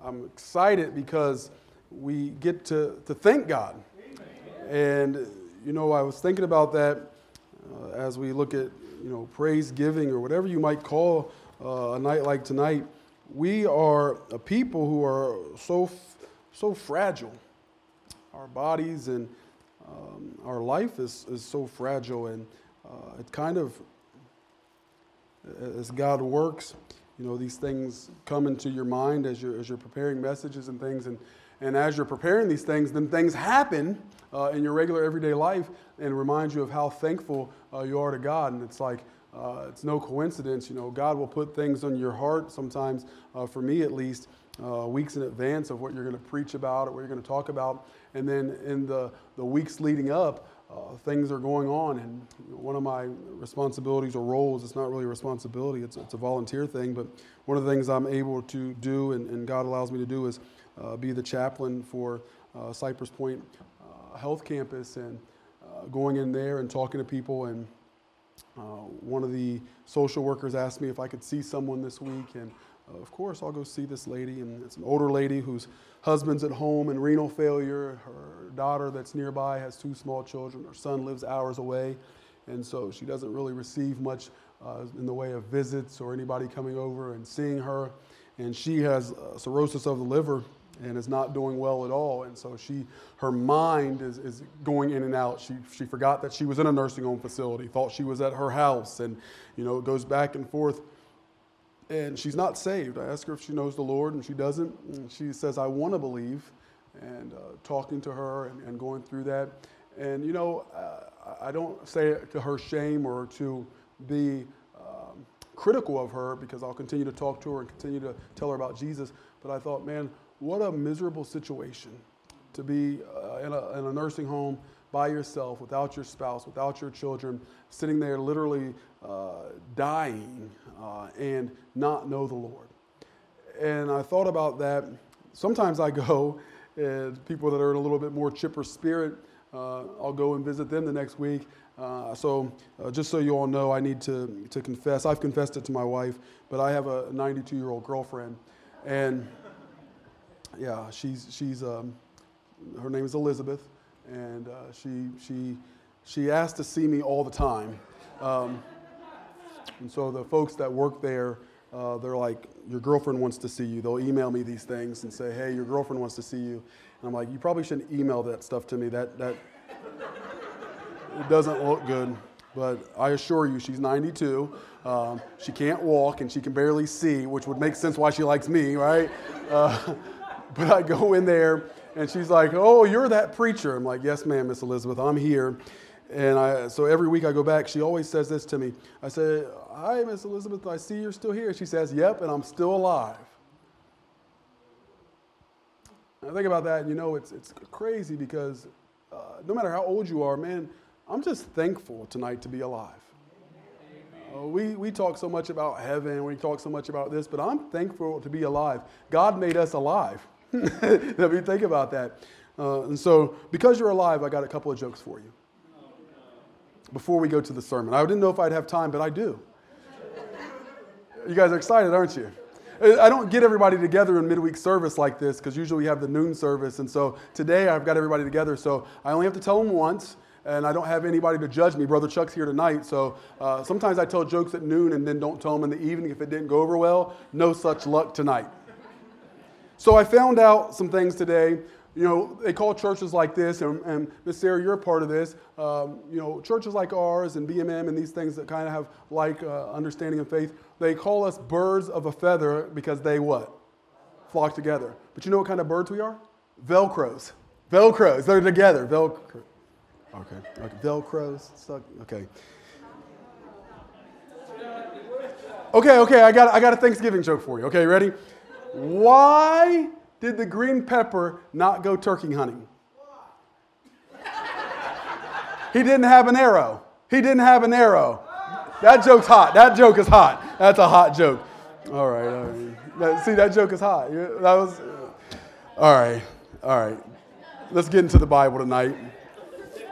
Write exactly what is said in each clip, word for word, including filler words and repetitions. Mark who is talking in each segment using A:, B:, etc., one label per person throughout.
A: I'm excited because we get to, to thank God. And, you know, I was thinking about that uh, as we look at, you know, praise giving or whatever you might call uh, a night like tonight. We are a people who are so, so fragile. Our bodies and um, our life is, is so fragile, and uh, it kind of, as God works, you know, these things come into your mind as you're as you're preparing messages and things, and and as you're preparing these things, then things happen uh, in your regular everyday life and remind you of how thankful uh, you are to God. And it's like uh, it's no coincidence, you know, God will put things on your heart sometimes, uh, for me at least, uh, weeks in advance of what you're going to preach about or what you're going to talk about, and then in the the weeks leading up. Uh, things are going on, and you know, one of my responsibilities or roles, it's not really a responsibility, it's, it's a volunteer thing, but one of the things I'm able to do and, and God allows me to do is uh, be the chaplain for uh, Cypress Point uh, Health Campus, and uh, going in there and talking to people. And uh, one of the social workers asked me if I could see someone this week, and uh, of course I'll go see this lady, and it's an older lady whose husband's at home and renal failure. Her daughter that's nearby has two small children. Her son lives hours away, and so she doesn't really receive much uh, in the way of visits or anybody coming over and seeing her. And she has uh, cirrhosis of the liver and is not doing well at all. And so she, her mind is, is going in and out. She she forgot that she was in a nursing home facility, thought she was at her house, and you know, it goes back and forth. And she's not saved. I ask her if she knows the Lord, and she doesn't. And she says, I want to believe. And uh, talking to her and, and going through that. And, you know, uh, I don't say it to her shame or to be um, critical of her, because I'll continue to talk to her and continue to tell her about Jesus. But I thought, man, what a miserable situation to be uh, in, a, in a nursing home by yourself, without your spouse, without your children, sitting there literally uh, dying uh, and not know the Lord. And I thought about that. Sometimes I go, and people that are in a little bit more chipper spirit, uh, I'll go and visit them the next week. Uh, so uh, just so you all know, I need to, to confess. I've confessed it to my wife, but I have a ninety-two-year-old girlfriend. And yeah, she's, she's um, her name is Elizabeth. And uh, she she she asked to see me all the time, um, and so the folks that work there, uh, they're like, your girlfriend wants to see you. They'll email me these things and say, hey, your girlfriend wants to see you. And I'm like, you probably shouldn't email that stuff to me. That that it doesn't look good. But I assure you, she's ninety-two. Um, she can't walk and she can barely see, which would make sense why she likes me, right? Uh, but I go in there. And she's like, oh, you're that preacher. I'm like, yes, ma'am, Miss Elizabeth, I'm here. And I, so every week I go back, she always says this to me. I say, hi, Miss Elizabeth, I see you're still here. She says, yep, and I'm still alive. And I think about that, and you know, it's it's crazy because uh, no matter how old you are, man, I'm just thankful tonight to be alive. Uh, we, we talk so much about heaven, we talk so much about this, but I'm thankful to be alive. God made us alive. Let me think about that. Uh, and so, because you're alive, I got a couple of jokes for you before we go to the sermon. I didn't know if I'd have time, but I do. You guys are excited, aren't you? I don't get everybody together in midweek service like this, because usually we have the noon service. And so today I've got everybody together, so I only have to tell them once, and I don't have anybody to judge me. Brother Chuck's here tonight, so uh, sometimes I tell jokes at noon and then don't tell them in the evening if it didn't go over well. No such luck tonight. So I found out some things today. You know, they call churches like this, and, and Miss Sarah, you're a part of this. Um, you know, churches like ours and B M M and these things that kind of have like uh, understanding of faith, they call us birds of a feather because they what? Flock together. But you know what kind of birds we are? Velcros. Velcros. They're together. Velcro. Okay. Okay. Velcros. Stuck. Okay. Okay. Okay. I got. I got a Thanksgiving joke for you. Okay. Ready? Why did the green pepper not go turkey hunting? He didn't have an arrow. He didn't have an arrow. That joke's hot. That joke is hot. That's a hot joke. All right. All right. That, see, that joke is hot. That was. Uh, all right. All right. Let's get into the Bible tonight.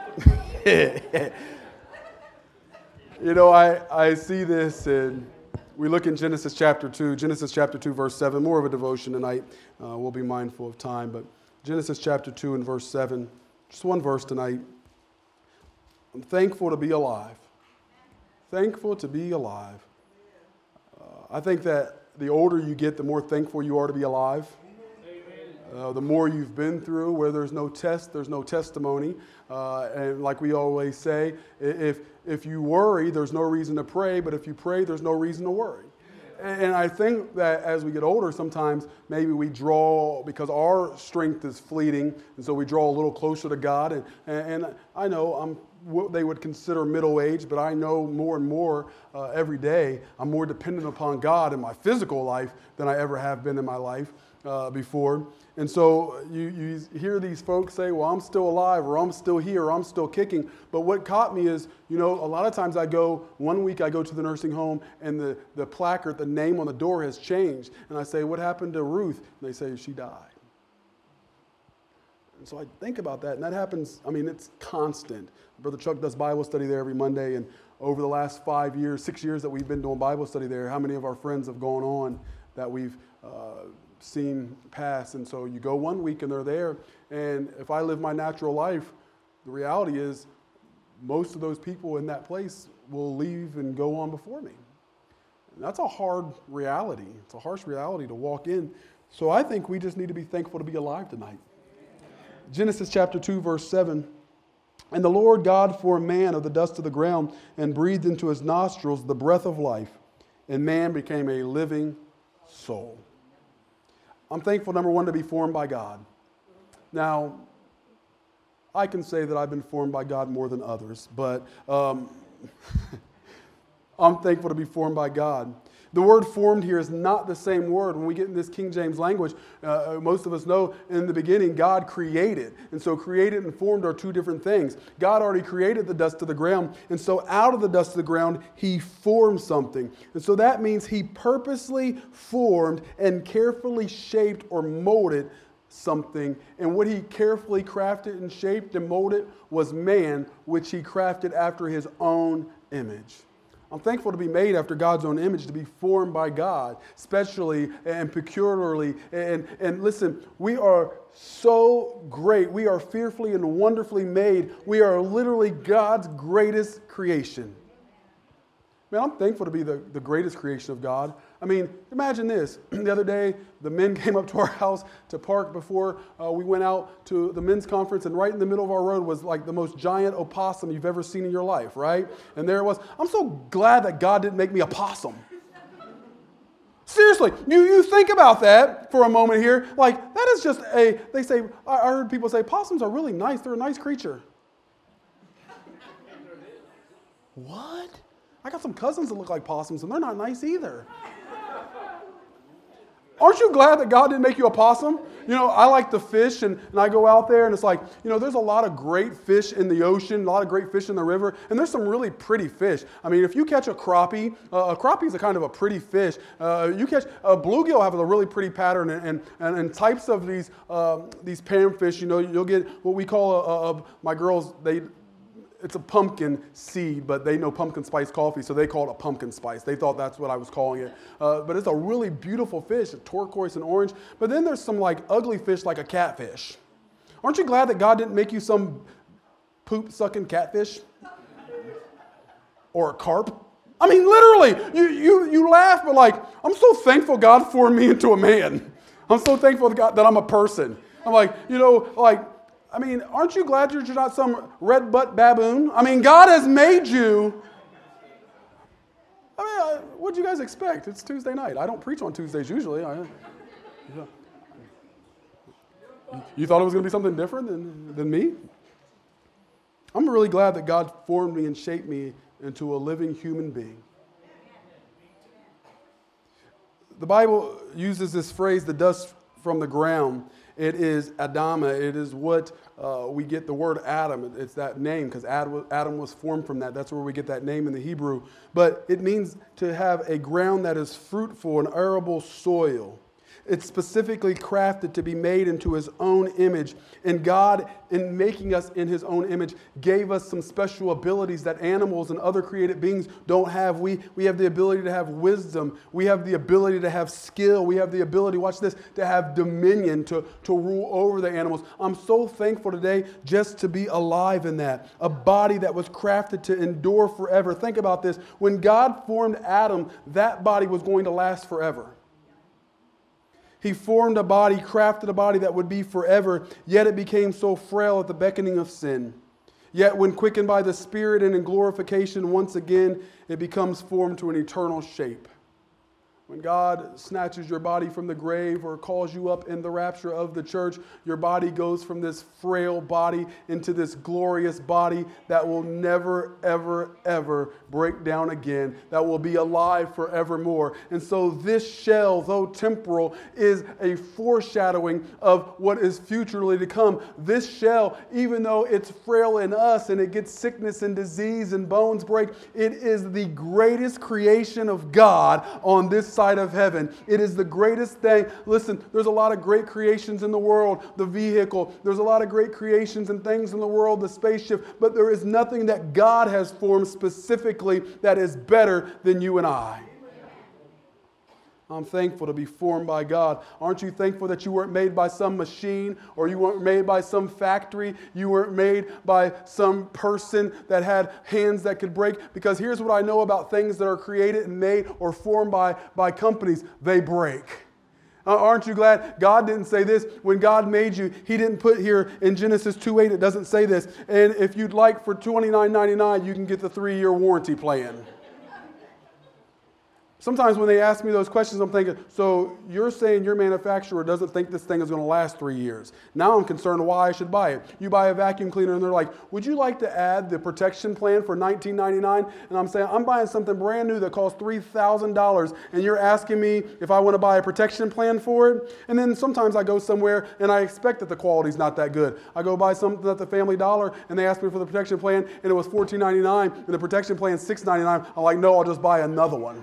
A: You know, I, I see this, and we look in Genesis chapter two, Genesis chapter two, verse seven, more of a devotion tonight. Uh, we'll be mindful of time, but Genesis chapter two and verse seven, just one verse tonight. I'm thankful to be alive. Thankful to be alive. Uh, I think that the older you get, the more thankful you are to be alive. Uh, the more you've been through, where there's no test, there's no testimony. Uh, and like we always say, if if you worry, there's no reason to pray, but if you pray, there's no reason to worry. And, and I think that as we get older, sometimes maybe we draw, because our strength is fleeting, and so we draw a little closer to God. And, and, and I know I'm what they would consider middle age, but I know more and more uh, every day I'm more dependent upon God in my physical life than I ever have been in my life uh, before. And so you, you hear these folks say, well, I'm still alive, or I'm still here, or I'm still kicking. But what caught me is, you know, a lot of times I go, one week I go to the nursing home and the, the placard, the name on the door has changed. And I say, what happened to Ruth? And they say, she died. And so I think about that, and that happens, I mean, it's constant. Brother Chuck does Bible study there every Monday, and over the last five years, six years that we've been doing Bible study there, how many of our friends have gone on that we've uh, seen pass? And so you go one week and they're there, and if I live my natural life, the reality is most of those people in that place will leave and go on before me. And that's a hard reality. It's a harsh reality to walk in. So I think we just need to be thankful to be alive tonight. Genesis chapter two, verse seven. And the Lord God formed man of the dust of the ground and breathed into his nostrils the breath of life, and man became a living soul. I'm thankful, number one, to be formed by God. Now, I can say that I've been formed by God more than others, but um, I'm thankful to be formed by God. The word formed here is not the same word. When we get in this King James language, uh, most of us know in the beginning God created. And so created and formed are two different things. God already created the dust of the ground. And so out of the dust of the ground, he formed something. And so that means he purposely formed and carefully shaped or molded something. And what he carefully crafted and shaped and molded was man, which he crafted after his own image. I'm thankful to be made after God's own image, to be formed by God, specially and peculiarly. And, and listen, we are so great. We are fearfully and wonderfully made. We are literally God's greatest creation. Man, I'm thankful to be the, the greatest creation of God. I mean, imagine this. The other day, the men came up to our house to park before uh, we went out to the men's conference, and right in the middle of our road was like the most giant opossum you've ever seen in your life, right? And there it was. I'm so glad that God didn't make me a possum. Seriously, you, you think about that for a moment here. Like, that is just a, they say, I heard people say, possums are really nice. They're a nice creature. What? I got some cousins that look like possums, and they're not nice either. Aren't you glad that God didn't make you a possum? You know, I like to fish, and, and I go out there, and it's like, you know, there's a lot of great fish in the ocean, a lot of great fish in the river, and there's some really pretty fish. I mean, if you catch a crappie, uh, a crappie is a kind of a pretty fish. Uh, you catch a bluegill have a really pretty pattern, and and, and, and types of these uh, these panfish. You know, you'll get what we call a, a, a my girls they. It's a pumpkin seed, but they know pumpkin spice coffee, so they call it a pumpkin spice. They thought that's what I was calling it. Uh, but it's a really beautiful fish, turquoise and orange. But then there's some like ugly fish like a catfish. Aren't you glad that God didn't make you some poop-sucking catfish? Or a carp? I mean, literally, you, you, you laugh, but like, I'm so thankful God formed me into a man. I'm so thankful to God that I'm a person. I'm like, you know, like, I mean, aren't you glad you're not some red butt baboon? I mean, God has made you. I mean, what do you guys expect? It's Tuesday night. I don't preach on Tuesdays usually. I, you thought it was going to be something different than, than me? I'm really glad that God formed me and shaped me into a living human being. The Bible uses this phrase, the dust from the ground. It is Adama. It is what uh, we get the word Adam. It's that name because Adam was formed from that. That's where we get that name in the Hebrew. But it means to have a ground that is fruitful, an arable soil. It's specifically crafted to be made into his own image. And God, in making us in his own image, gave us some special abilities that animals and other created beings don't have. We, we have the ability to have wisdom. We have the ability to have skill. We have the ability, watch this, to have dominion, to, to rule over the animals. I'm so thankful today just to be alive in that. A body that was crafted to endure forever. Think about this. When God formed Adam, that body was going to last forever. He formed a body, crafted a body that would be forever, yet it became so frail at the beckoning of sin. Yet when quickened by the Spirit and in glorification, once again, it becomes formed to an eternal shape. When God snatches your body from the grave or calls you up in the rapture of the church, your body goes from this frail body into this glorious body that will never, ever, ever break down again, that will be alive forevermore. And so this shell, though temporal, is a foreshadowing of what is futurely to come. This shell, even though it's frail in us and it gets sickness and disease and bones break, it is the greatest creation of God on this side of heaven. It is the greatest thing. Listen, there's a lot of great creations in the world, the vehicle. There's a lot of great creations and things in the world, the spaceship, but there is nothing that God has formed specifically that is better than you and I. I'm thankful to be formed by God. Aren't you thankful that you weren't made by some machine, or you weren't made by some factory? You weren't made by some person that had hands that could break? Because here's what I know about things that are created and made or formed by, by companies. They break. Uh, aren't you glad God didn't say this? When God made you, he didn't put here in Genesis two eight, it doesn't say this. And if you'd like, for twenty-nine ninety-nine, you can get the three-year warranty plan. Sometimes when they ask me those questions, I'm thinking, so you're saying your manufacturer doesn't think this thing is going to last three years. Now I'm concerned why I should buy it. You buy a vacuum cleaner and they're like, would you like to add the protection plan for nineteen ninety-nine? And I'm saying, I'm buying something brand new that costs three thousand dollars and you're asking me if I want to buy a protection plan for it? And then sometimes I go somewhere and I expect that the quality's not that good. I go buy something at the Family Dollar and they ask me for the protection plan and it was fourteen ninety-nine and the protection plan is six ninety-nine. I'm like, no, I'll just buy another one.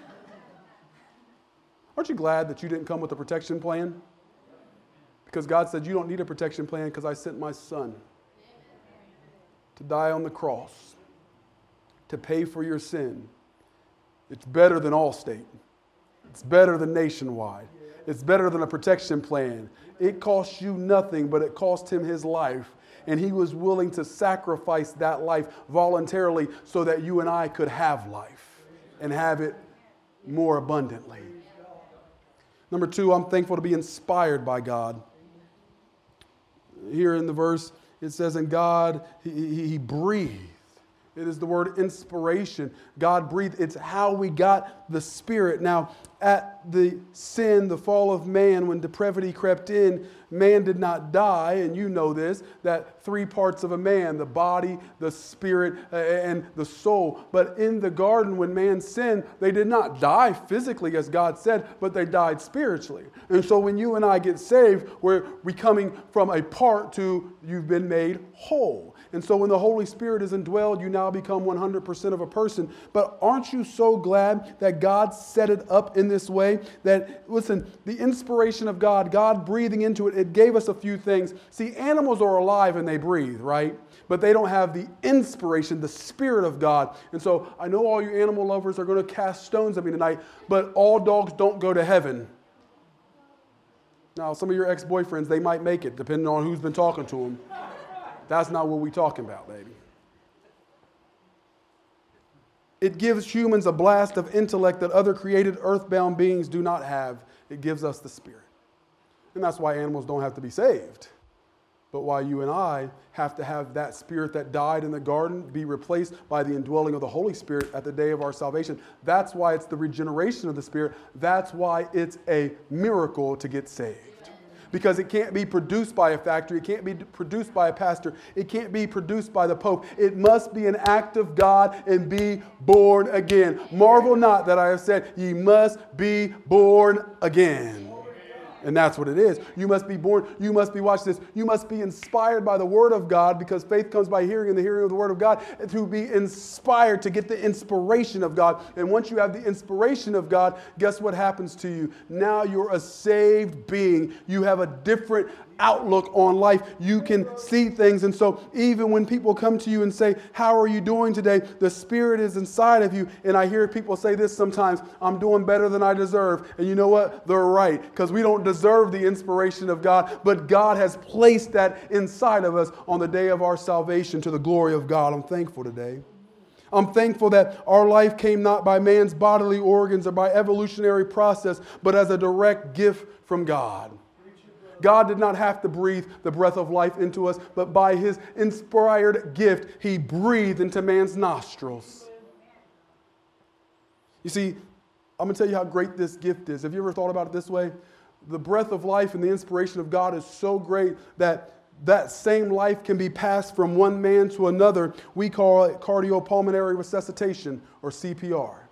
A: Aren't you glad that you didn't come with a protection plan? Because God said, you don't need a protection plan because I sent my son to die on the cross, to pay for your sin. It's better than Allstate. It's better than Nationwide. It's better than a protection plan. It cost you nothing, but it cost him his life. And he was willing to sacrifice that life voluntarily so that you and I could have life and have it more abundantly. Number two, I'm thankful to be inspired by God. Here in the verse, it says, and God, he, he, he breathed. It is the word inspiration. God breathed. It's how we got the Spirit. Now, at the sin, the fall of man, when depravity crept in, man did not die, and you know this, that three parts of a man, the body, the spirit, uh, and the soul. But in the garden, when man sinned, they did not die physically, as God said, but they died spiritually. And so when you and I get saved, we're becoming from a part to you've been made whole. And so when the Holy Spirit is indwelled, you now become one hundred percent of a person. But aren't you so glad that God set it up in this way? That, listen, the inspiration of God, God breathing into it, it gave us a few things. See, animals are alive and they breathe, right? But they don't have the inspiration, the Spirit of God. And so I know all you animal lovers are going to cast stones at me tonight, but all dogs don't go to heaven. Now, some of your ex-boyfriends, they might make it, depending on who's been talking to them. That's not what we're talking about, baby. It gives humans a blast of intellect that other created earthbound beings do not have. It gives us the Spirit. And that's why animals don't have to be saved. But why you and I have to have that Spirit that died in the garden be replaced by the indwelling of the Holy Spirit at the day of our salvation. That's why it's the regeneration of the Spirit. That's why it's a miracle to get saved. Because it can't be produced by a factory. It can't be produced by a pastor. It can't be produced by the Pope. It must be an act of God and be born again. Marvel not that I have said, ye must be born again. And that's what it is. You must be born, you must be, watch this, you must be inspired by the Word of God, because faith comes by hearing and the hearing of the Word of God, and to be inspired, to get the inspiration of God. And once you have the inspiration of God, guess what happens to you? Now you're a saved being. You have a different outlook on life. You can see things. And so even when people come to you and say, how are you doing today? The Spirit is inside of you. And I hear people say this sometimes, I'm doing better than I deserve. And you know what? They're right, because we don't deserve the inspiration of God, but God has placed that inside of us on the day of our salvation to the glory of God. I'm thankful today. I'm thankful that our life came not by man's bodily organs or by evolutionary process, but as a direct gift from God. God did not have to breathe the breath of life into us, but by His inspired gift, He breathed into man's nostrils. You see, I'm going to tell you how great this gift is. Have you ever thought about it this way? The breath of life and the inspiration of God is so great that that same life can be passed from one man to another. We call it cardiopulmonary resuscitation, or C P R.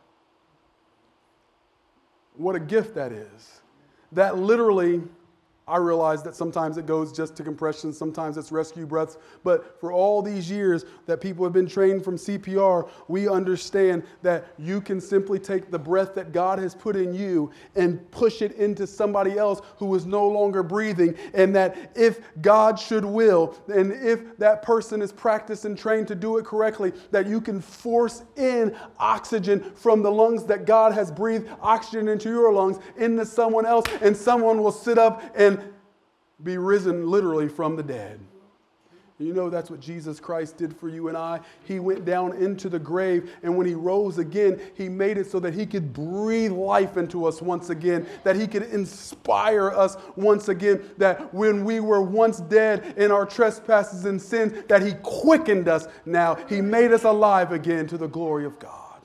A: What a gift that is. That literally, I realize that sometimes it goes just to compression, sometimes it's rescue breaths, but for all these years that people have been trained from C P R, we understand that you can simply take the breath that God has put in you and push it into somebody else who is no longer breathing, and that if God should will, and if that person is practiced and trained to do it correctly, that you can force in oxygen from the lungs that God has breathed oxygen into your lungs into someone else, and someone will sit up and be risen literally from the dead. You know that's what Jesus Christ did for you and I. He went down into the grave, and when He rose again, He made it so that He could breathe life into us once again, that He could inspire us once again, that when we were once dead in our trespasses and sins, that He quickened us now. He made us alive again to the glory of God.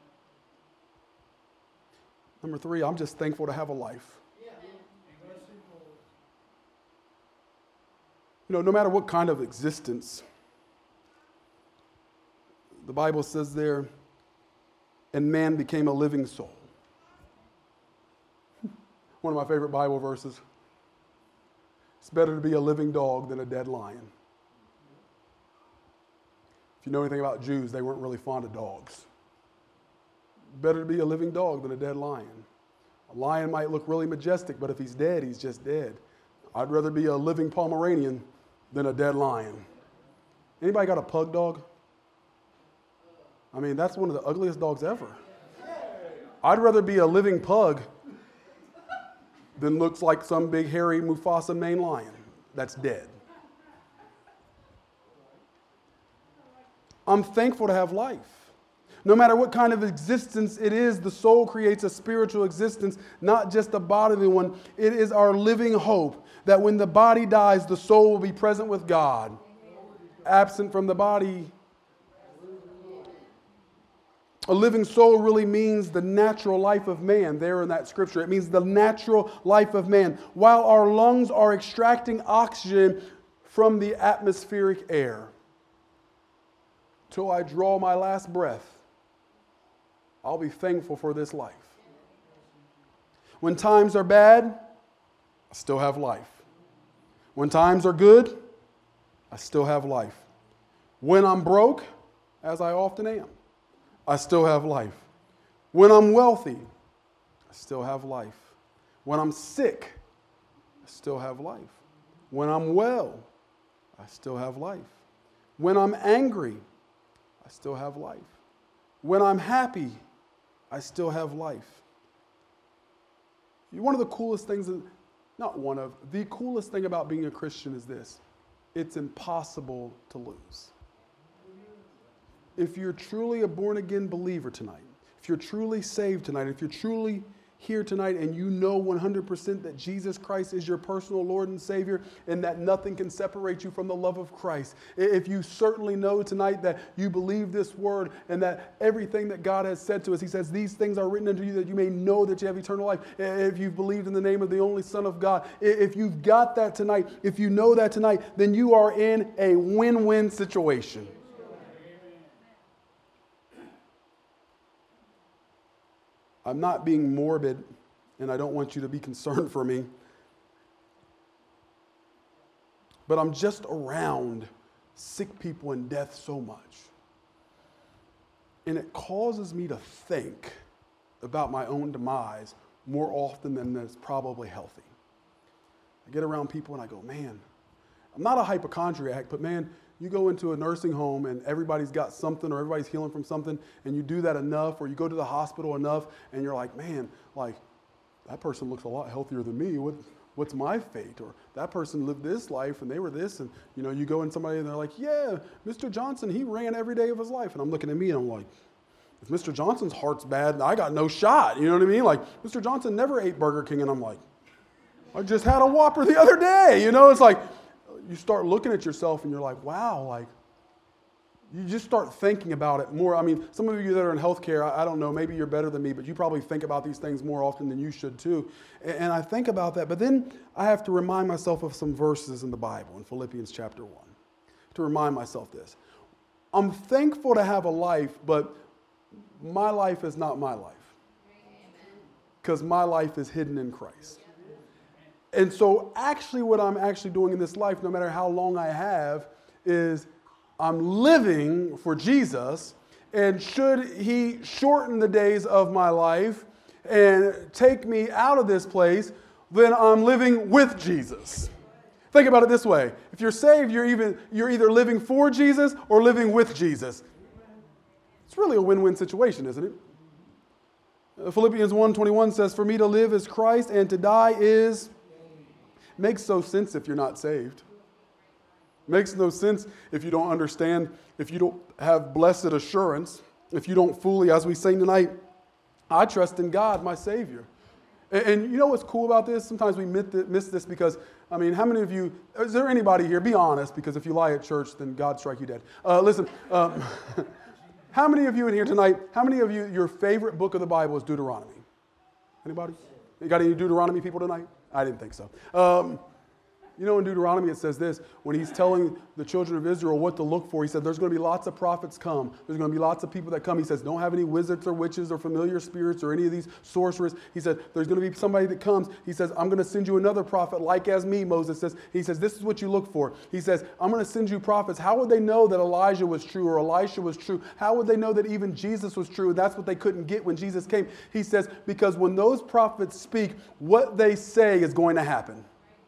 A: Number three, I'm just thankful to have a life. You know, no matter what kind of existence, the Bible says there, and man became a living soul. One of my favorite Bible verses. It's better to be a living dog than a dead lion. If you know anything about Jews, they weren't really fond of dogs. Better to be a living dog than a dead lion. A lion might look really majestic, but if he's dead, he's just dead. I'd rather be a living Pomeranian than a dead lion. Anybody got a pug dog? I mean, that's one of the ugliest dogs ever. I'd rather be a living pug than looks like some big hairy Mufasa Maine lion that's dead. I'm thankful to have life. No matter what kind of existence it is, the soul creates a spiritual existence, not just a bodily one. It is our living hope that when the body dies, the soul will be present with God. Absent from the body. A living soul really means the natural life of man there in that scripture. It means the natural life of man. While our lungs are extracting oxygen from the atmospheric air, till I draw my last breath, I'll be thankful for this life. When times are bad, I still have life. When times are good, I still have life. When I'm broke, as I often am, I still have life. When I'm wealthy, I still have life. When I'm sick, I still have life. When I'm well, I still have life. When I'm angry, I still have life. When I'm happy, I still have life. One of the coolest things, not one of, the coolest thing about being a Christian is this. It's impossible to lose. If you're truly a born-again believer tonight, if you're truly saved tonight, if you're truly here tonight and you know one hundred percent that Jesus Christ is your personal Lord and Savior and that nothing can separate you from the love of Christ, if you certainly know tonight that you believe this word and that everything that God has said to us, He says, these things are written unto you that you may know that you have eternal life. If you've believed in the name of the only Son of God, if you've got that tonight, if you know that tonight, then you are in a win-win situation. I'm not being morbid, and I don't want you to be concerned for me, but I'm just around sick people and death so much. And it causes me to think about my own demise more often than is probably healthy. I get around people and I go, man, I'm not a hypochondriac, but man, you go into a nursing home and everybody's got something or everybody's healing from something, and you do that enough, or you go to the hospital enough and you're like, man, like that person looks a lot healthier than me. What, what's my fate? Or that person lived this life and they were this, and you know, you go in somebody and they're like, yeah, Mister Johnson, he ran every day of his life. And I'm looking at me and I'm like, if Mister Johnson's heart's bad, I got no shot. You know what I mean? Like, Mister Johnson never ate Burger King, and I'm like, I just had a Whopper the other day. You know, it's like, you start looking at yourself and you're like, wow, like, you just start thinking about it more. I mean, some of you that are in healthcare, I, I don't know, maybe you're better than me, but you probably think about these things more often than you should too. And, and I think about that, but then I have to remind myself of some verses in the Bible, in Philippians chapter one, to remind myself this. I'm thankful to have a life, but my life is not my life, because my life is hidden in Christ. And so actually what I'm actually doing in this life, no matter how long I have, is I'm living for Jesus. And should he shorten the days of my life and take me out of this place, then I'm living with Jesus. Think about it this way. If you're saved, you're, even, you're either living for Jesus or living with Jesus. It's really a win-win situation, isn't it? Philippians one twenty-one says, for me to live is Christ and to die is... Makes no sense if you're not saved. Makes no sense if you don't understand, if you don't have blessed assurance, if you don't fully, as we sing tonight, I trust in God, my Savior. And, and you know what's cool about this? Sometimes we miss this because, I mean, how many of you, is there anybody here, be honest, because if you lie at church, then God strike you dead. Uh, listen, um, how many of you in here tonight, how many of you, your favorite book of the Bible is Deuteronomy? Anybody? You got any Deuteronomy people tonight? I didn't think so. Um, you know, in Deuteronomy it says this, when he's telling the children of Israel what to look for, he said there's going to be lots of prophets come. There's going to be lots of people that come. He says don't have any wizards or witches or familiar spirits or any of these sorcerers. He said there's going to be somebody that comes. He says I'm going to send you another prophet like as me, Moses says. He says this is what you look for. He says I'm going to send you prophets. How would they know that Elijah was true or Elisha was true? How would they know that even Jesus was true? That's what they couldn't get when Jesus came. He says because when those prophets speak, what they say is going to happen.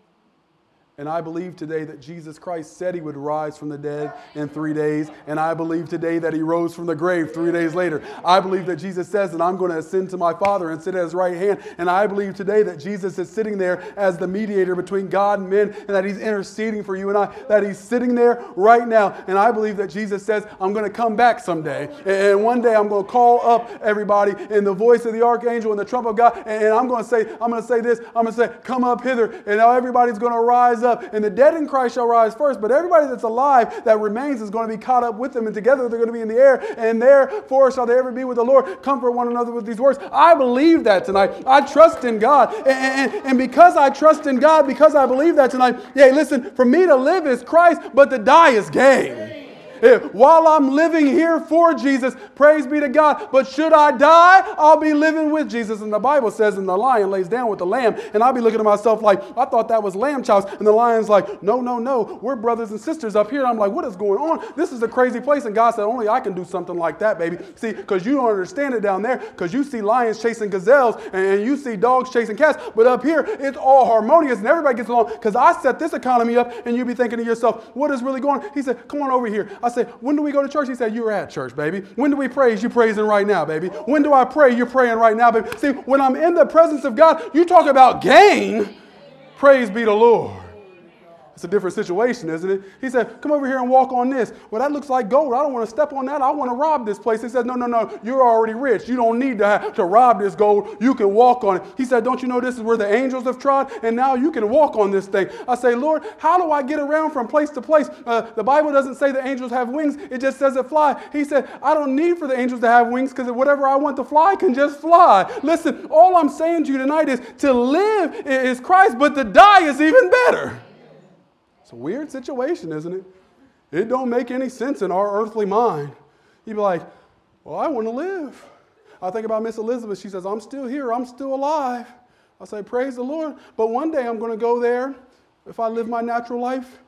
A: And I believe today that Jesus Christ said he would rise from the dead in three days. And I believe today that he rose from the grave three days later. I believe that Jesus says that I'm going to ascend to my Father and sit at his right hand. And I believe today that Jesus is sitting there as the mediator between God and men, and that he's interceding for you and I, that he's sitting there right now. And I believe that Jesus says, I'm going to come back someday. And one day I'm going to call up everybody in the voice of the archangel and the trump of God. And I'm going to say, I'm going to say this, I'm going to say, come up hither. And now everybody's going to rise up, and the dead in Christ shall rise first, but everybody that's alive that remains is going to be caught up with them, and together they're going to be in the air, and therefore shall they ever be with the Lord. Comfort one another with these words. I believe that tonight. I trust in God, and, and, and because I trust in God, because I believe that tonight, yeah, listen, for me to live is Christ, but to die is gain. While I'm living here for Jesus, praise be to God. But should I die, I'll be living with Jesus. And the Bible says, and the lion lays down with the lamb. And I'll be looking at myself like, I thought that was lamb chops. And the lion's like, no, no, no. We're brothers and sisters up here. And I'm like, what is going on? This is a crazy place. And God said, only I can do something like that, baby. See, because you don't understand it down there. Because you see lions chasing gazelles and you see dogs chasing cats. But up here, it's all harmonious and everybody gets along. Because I set this economy up, and you be thinking to yourself, what is really going on? He said, come on over here. I said, when do we go to church? He said, you're at church, baby. When do we praise? You're praising right now, baby. When do I pray? You're praying right now, baby. See, when I'm in the presence of God, you talk about gain. Praise be the Lord. It's a different situation, isn't it? He said, come over here and walk on this. Well, that looks like gold. I don't want to step on that. I want to rob this place. He said, no, no, no. You're already rich. You don't need to, have, to rob this gold. You can walk on it. He said, don't you know this is where the angels have trod? And now you can walk on this thing. I say, Lord, how do I get around from place to place? Uh, the Bible doesn't say the angels have wings. It just says it fly. He said, I don't need for the angels to have wings because whatever I want to fly can just fly. Listen, all I'm saying to you tonight is to live is Christ, but to die is even better. It's a weird situation, isn't it? It don't make any sense in our earthly mind. You'd be like, well, I want to live. I think about Miss Elizabeth. She says, I'm still here. I'm still alive. I say, praise the Lord. But one day I'm going to go there. If I live my natural life,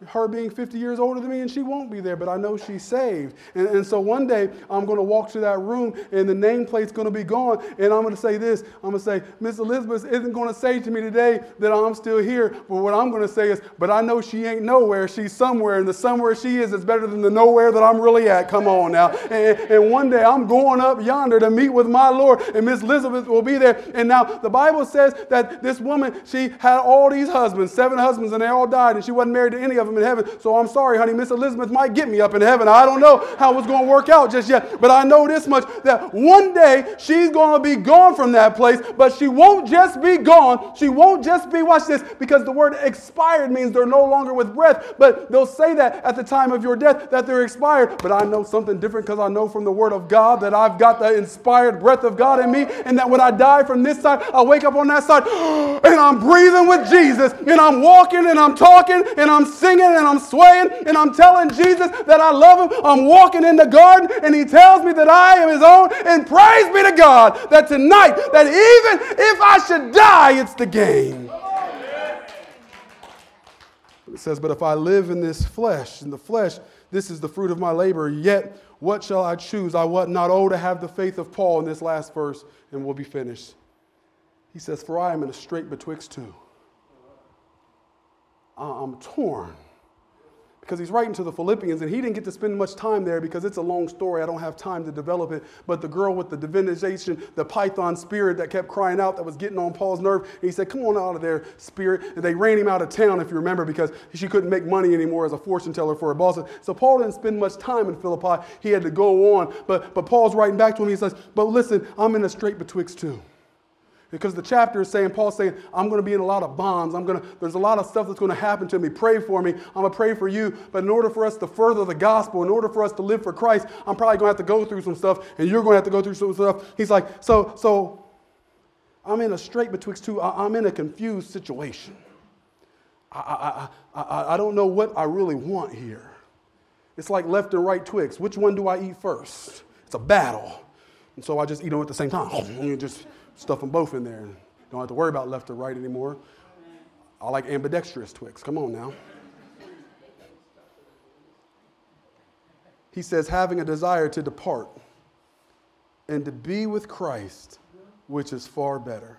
A: her being fifty years older than me, and she won't be there, but I know she's saved. And, and so one day I'm going to walk to that room and the nameplate's going to be gone, and I'm going to say this. I'm going to say, Miss Elizabeth isn't going to say to me today that I'm still here, but what I'm going to say is, but I know she ain't nowhere. She's somewhere, and the somewhere she is is better than the nowhere that I'm really at. Come on now. And, and one day I'm going up yonder to meet with my Lord, and Miss Elizabeth will be there. And now the Bible says that this woman, she had all these husbands, seven husbands, and they all died, and she wasn't married to any of them in heaven. So I'm sorry, honey, Miss Elizabeth might get me up in heaven. I don't know how it's going to work out just yet, but I know this much, that one day she's going to be gone from that place, but she won't just be gone. She won't just be, watch this, because the word expired means they're no longer with breath, but they'll say that at the time of your death, that they're expired. But I know something different, because I know from the word of God that I've got the inspired breath of God in me, and that when I die from this side, I wake up on that side, and I'm breathing with Jesus, and I'm walking, and I'm talking, and I'm singing, and I'm swaying, and I'm telling Jesus that I love him. I'm walking in the garden, and he tells me that I am his own, and praise be to God that tonight, that even if I should die, it's the gain. It says, but if I live in this flesh, in the flesh, this is the fruit of my labor, yet what shall I choose? I what not oh to have the faith of Paul in this last verse, and we'll be finished. He says, for I am in a strait betwixt two. I'm torn. Because he's writing to the Philippians, and he didn't get to spend much time there because it's a long story. I don't have time to develop it. But the girl with the divinization, the python spirit that kept crying out, that was getting on Paul's nerve, and he said, come on out of there, spirit. And they ran him out of town, if you remember, because she couldn't make money anymore as a fortune teller for her boss. So Paul didn't spend much time in Philippi. He had to go on. But, but Paul's writing back to him. He says, but listen, I'm in a strait betwixt two. Because the chapter is saying, Paul's saying, I'm going to be in a lot of bonds. I'm going to, there's a lot of stuff that's going to happen to me. Pray for me. I'm going to pray for you. But in order for us to further the gospel, in order for us to live for Christ, I'm probably going to have to go through some stuff, and you're going to have to go through some stuff. He's like, so, so I'm in a strait betwixt two. I, I'm in a confused situation. I, I, I, I don't know what I really want here. It's like left and right Twix. Which one do I eat first? It's a battle. And so I just eat them at the same time. You just stuff them both in there. Don't have to worry about left or right anymore. I like ambidextrous Twix. Come on now. He says, having a desire to depart and to be with Christ, which is far better.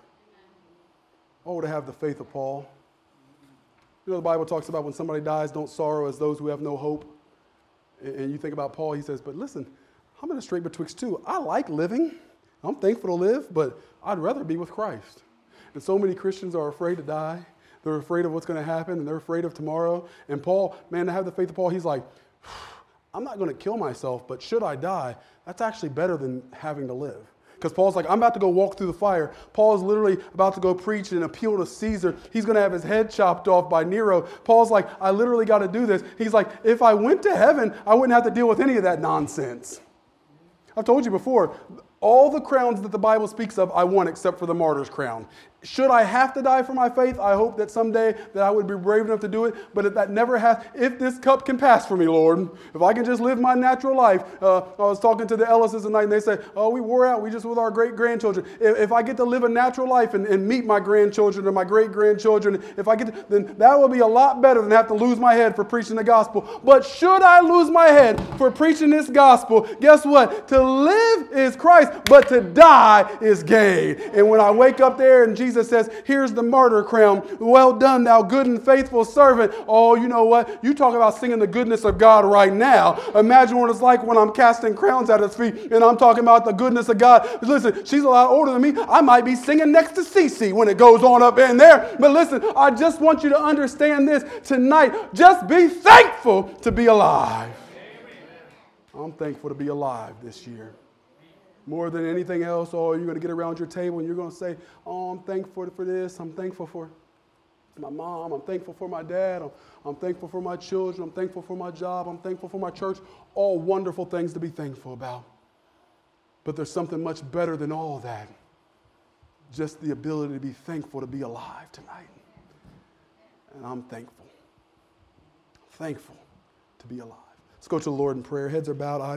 A: Oh, to have the faith of Paul. You know, the Bible talks about when somebody dies, don't sorrow as those who have no hope. And you think about Paul, he says, but listen, I'm in a strait betwixt two. I like living. I'm thankful to live, but I'd rather be with Christ. And so many Christians are afraid to die. They're afraid of what's going to happen, and they're afraid of tomorrow. And Paul, man, to have the faith of Paul, he's like, I'm not going to kill myself, but should I die, that's actually better than having to live. Because Paul's like, I'm about to go walk through the fire. Paul's literally about to go preach and appeal to Caesar. He's going to have his head chopped off by Nero. Paul's like, I literally got to do this. He's like, if I went to heaven, I wouldn't have to deal with any of that nonsense. I've told you before, all the crowns that the Bible speaks of, I want except for the martyr's crown. Should I have to die for my faith? I hope that someday that I would be brave enough to do it. But if that never has, if this cup can pass for me, Lord, if I can just live my natural life. Uh, I was talking to the Ellises tonight, and they said, oh, we wore out. We just with our great-grandchildren. If, if I get to live a natural life and, and meet my grandchildren or my great-grandchildren, if I get to, then that will be a lot better than have to lose my head for preaching the gospel. But should I lose my head for preaching this gospel, guess what? To live is Christ, but to die is gain. And when I wake up there and Jesus Jesus says, here's the martyr crown. Well done, thou good and faithful servant. Oh, you know what? You talk about singing the goodness of God right now. Imagine what it's like when I'm casting crowns at his feet and I'm talking about the goodness of God. Listen, she's a lot older than me. I might be singing next to Cece when it goes on up in there. But listen, I just want you to understand this tonight. Just be thankful to be alive. I'm thankful to be alive this year. More than anything else, oh, you're going to get around your table and you're going to say, oh, I'm thankful for this. I'm thankful for my mom. I'm thankful for my dad. I'm, I'm thankful for my children. I'm thankful for my job. I'm thankful for my church. All wonderful things to be thankful about. But there's something much better than all that. Just the ability to be thankful to be alive tonight. And I'm thankful. Thankful to be alive. Let's go to the Lord in prayer. Heads are bowed, eyes